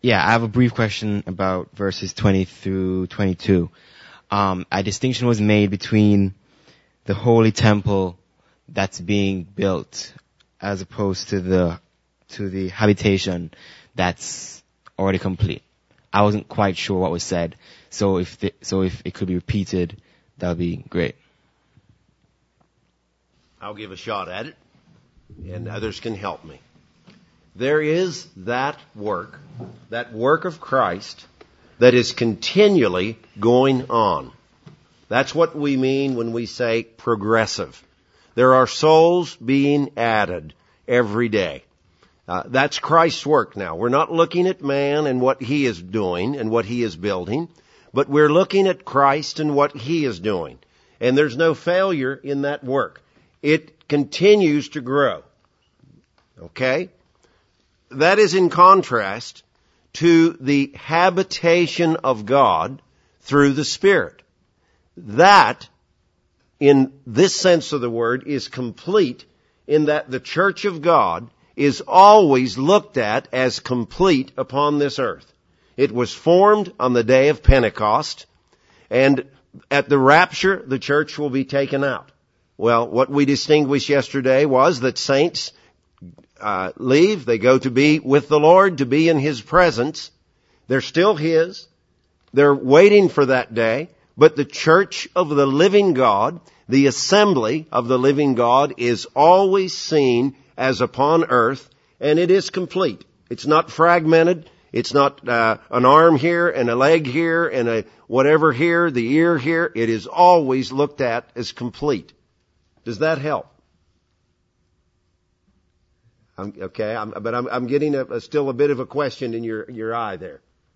Yeah, I have a brief question about verses 20 through 22. A distinction was made between the holy temple that's being built as opposed to the habitation that's already complete. I wasn't quite sure what was said, so if it could be repeated, that would be great. I'll give a shot at it, and others can help me. There is that work of Christ, that is continually going on. That's what we mean when we say progressive. There are souls being added every day. That's Christ's work now. We're not looking at man and what he is doing and what he is building, but we're looking at Christ and what he is doing. And there's no failure in that work. It continues to grow. Okay? That is in contrast to the habitation of God through the Spirit. That, in this sense of the word, is complete in that the church of God is always looked at as complete upon this earth. It was formed on the day of Pentecost, and at the rapture, the church will be taken out. Well, what we distinguished yesterday was that saints leave. They go to be with the Lord, to be in His presence. They're still His. They're waiting for that day. But the church of the living God, the assembly of the living God, is always seen as upon earth, and it is complete. It's not fragmented. It's not an arm here and a leg here and a whatever here, the ear here. It is always looked at as complete. Does that help? I'm getting still a bit of a question in your eye there.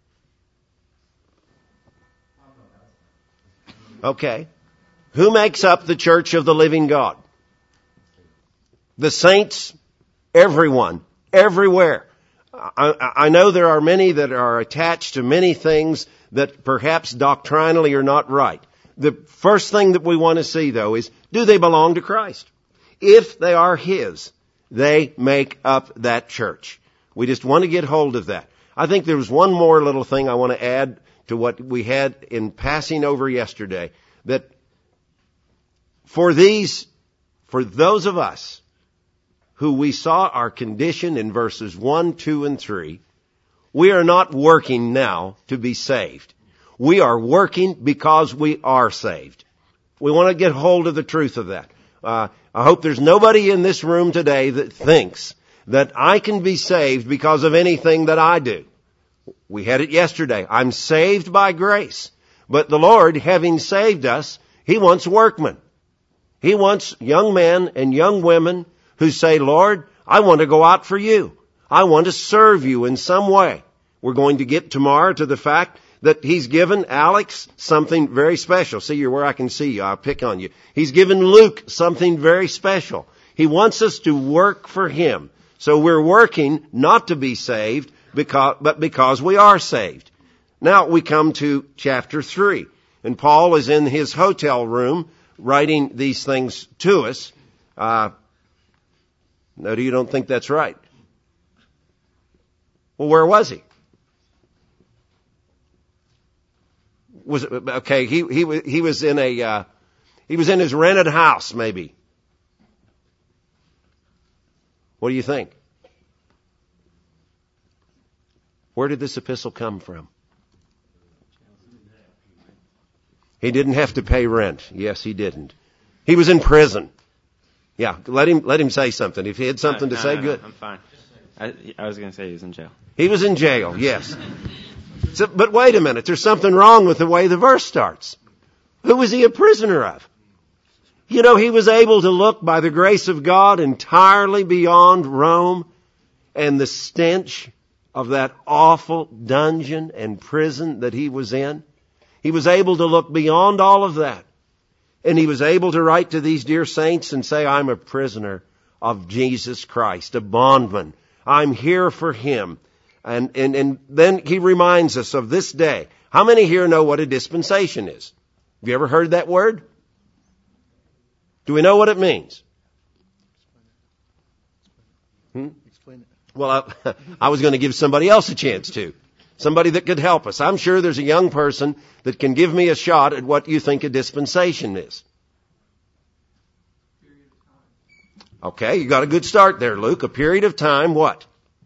Okay. Who makes up the church of the living God? The saints, everyone, everywhere. I know there are many that are attached to many things that perhaps doctrinally are not right. The first thing that we want to see, though, is do they belong to Christ? If they are His, they make up that church. We just want to get hold of that. I think there was one more little thing I want to add to what we had in passing over yesterday, that for those of us who we saw our condition in verses 1, 2, and 3, we are not working now to be saved. We are working because we are saved. We want to get hold of the truth of that. I hope there's nobody in this room today that thinks that I can be saved because of anything that I do. We had it yesterday. I'm saved by grace. But the Lord, having saved us, He wants workmen. He wants young men and young women who say, Lord, I want to go out for you. I want to serve you in some way. We're going to get tomorrow to the fact that He's given Alex something very special. See, you're where I can see you. I'll pick on you. He's given Luke something very special. He wants us to work for Him. So we're working not to be saved, but because we are saved. Now we come to chapter 3. And Paul is in his hotel room writing these things to us. No, you don't think that's right? Well, where was he? He was in his rented house, maybe. What do you think? Where did this epistle come from? He didn't have to pay rent. Yes, he didn't. He was in prison. Yeah, let him say something. If he had something to say, good. I'm fine. I was going to say he was in jail. He was in jail, yes. But wait a minute. There's something wrong with the way the verse starts. Who was he a prisoner of? You know, he was able to look by the grace of God entirely beyond Rome and the stench of that awful dungeon and prison that he was in. He was able to look beyond all of that. And he was able to write to these dear saints and say, I'm a prisoner of Jesus Christ, a bondman. I'm here for Him. And then he reminds us of this day. How many here know what a dispensation is? Have you ever heard that word? Do we know what it means? Explain it. Well, I was going to give somebody else a chance to. Somebody that could help us. I'm sure there's a young person that can give me a shot at what you think a dispensation is. Okay, you got a good start there, Luke. A period of time, what?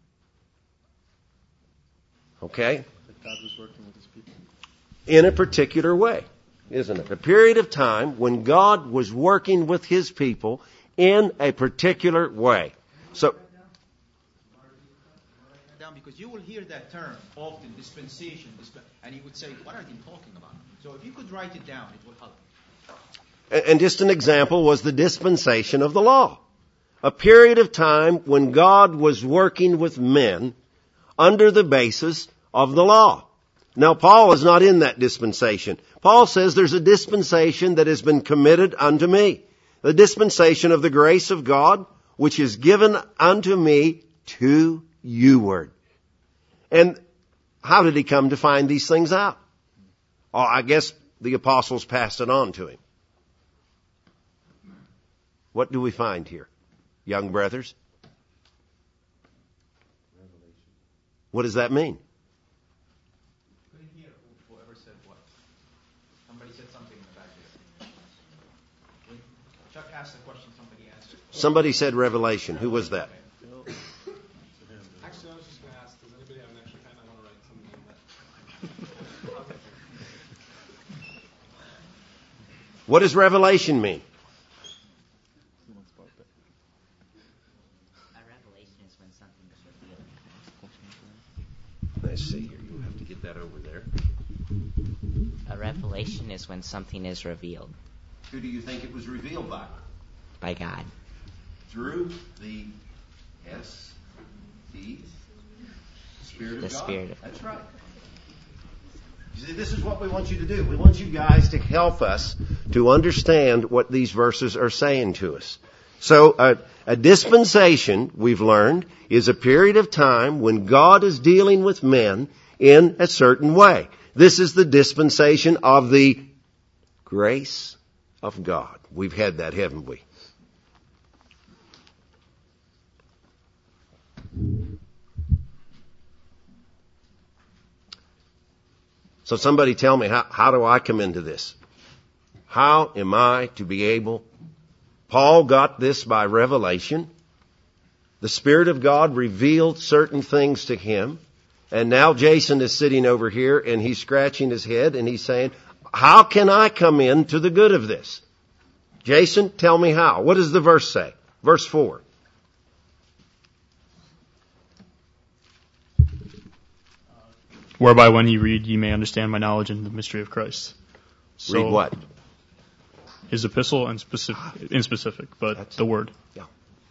Okay. God was working with his people. In a particular way, isn't it? A period of time when God was working with his people in a particular way. So, because you will hear that term often, dispensation, and you would say, what are they talking about? So if you could write it down, it will help. And just an example was the dispensation of the law. A period of time when God was working with men under the basis of the law. Now, Paul is not in that dispensation. Paul says there's a dispensation that has been committed unto me. The dispensation of the grace of God, which is given unto me to youward. And how did he come to find these things out? Oh, I guess the apostles passed it on to him. What do we find here, young brothers? What does that mean? Couldn't hear whoever said what. Somebody said something in the back there. When Chuck asked the question, somebody answered. Somebody said revelation. Who was that? Actually, I was just going to ask, does anybody have an extra pen? I want to write something on that. What does revelation mean? A revelation is when something is revealed. Let's see here. You'll have to get that over there. A revelation is when something is revealed Who do you think it was revealed by? by God. Through the S-E, Spirit of The God. Spirit of That's right. You see, this is what we want you to do. We want you guys to help us to understand what these verses are saying to us. So a dispensation, we've learned, is a period of time when God is dealing with men in a certain way. This is the dispensation of the grace of God. We've had that, haven't we? So somebody tell me, how do I come into this? How am I to be able? Paul got this by revelation. The Spirit of God revealed certain things to him. And now Jason is sitting over here and he's scratching his head and he's saying, how can I come into the good of this? Jason, tell me how. What does the verse say? Verse 4. Whereby when ye read, ye may understand my knowledge in the mystery of Christ. So, Read what? His epistle in specific, but the word. Yeah.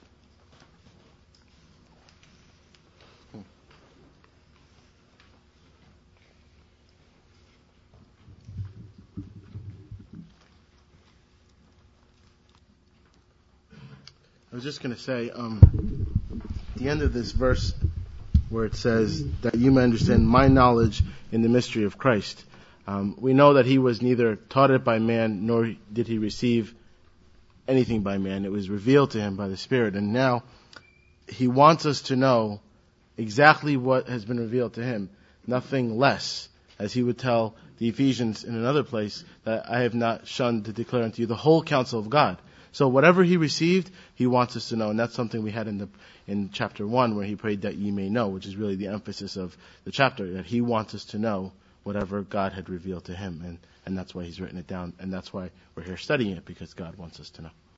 I was just going to say, the end of this verse where it says that you may understand my knowledge in the mystery of Christ. We know that he was neither taught it by man, nor did he receive anything by man. It was revealed to him by the Spirit. And now he wants us to know exactly what has been revealed to him, nothing less. As he would tell the Ephesians in another place, that I have not shunned to declare unto you the whole counsel of God. So whatever he received, he wants us to know. And that's something we had in chapter 1 where he prayed that ye may know, which is really the emphasis of the chapter, that he wants us to know whatever God had revealed to him. And that's why he's written it down. And that's why we're here studying it, because God wants us to know.